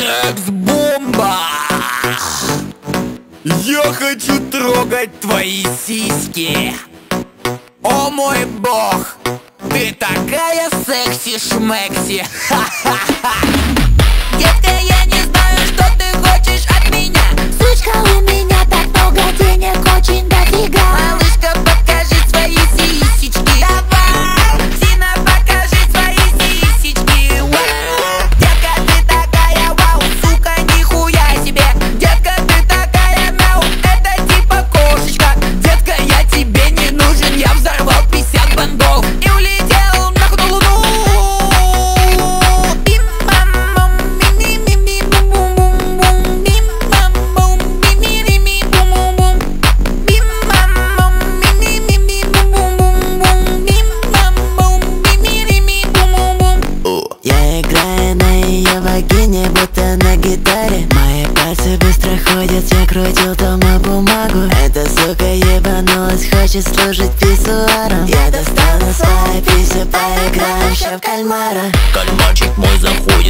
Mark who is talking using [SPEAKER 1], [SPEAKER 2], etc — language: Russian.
[SPEAKER 1] Секс-бомба! Я хочу трогать твои сиськи. О мой бог, ты такая секси-шмекси.
[SPEAKER 2] Детка, я не знаю, что ты хочешь от меня. Сучка, у меня так много денег, очень дофига. Малышка, покажи свои сисечки. Давай, Зина, покажи свои сисечки. Вау. Детка, ты такая, вау, сука, нихуя себе. Детка, ты такая, мяу, это типа кошечка. Детка, я тебе не нужен, я взорвал 50 бандов и улетел нахуй на луну.
[SPEAKER 3] Я играю на ее вагине, будто на гитаре. Мои пальцы быстро ходят, я крутил дома бумагу. Эта сука ебанулась, хочет служить писсуаром. Я достану свои писи, поиграем ща в кальмара.
[SPEAKER 1] Кальмарчик мой, захуй